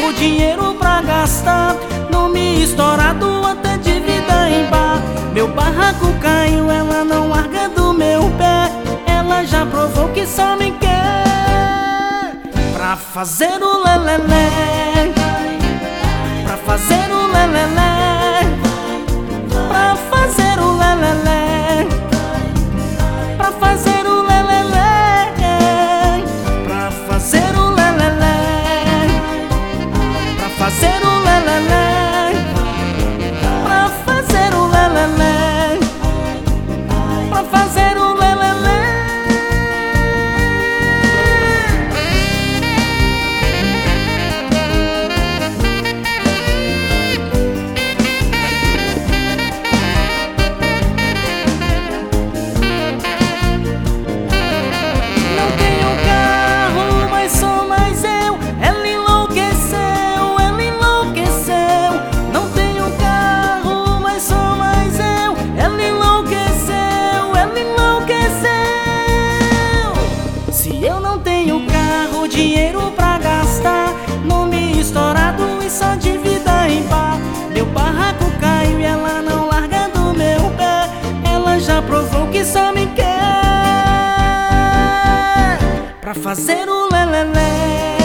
carro, dinheiro pra gastar, nome estourado até de vida em bar. Meu barraco caiu, ela não larga do meu pé. Ela já provou que só me quer pra fazer o lelelé, pra fazer o lelelé, pra fazer o lelelé, pra fazer o lelelé, pra fazer o lelelé, pra fazer o lelelé, pra fazer o lelelé, pra fazer o lelelé. Dinheiro pra gastar, nome estourado e só de vida em bar. Meu barraco caiu e ela não larga do meu pé. Ela já provou que só me quer pra fazer o lelelé.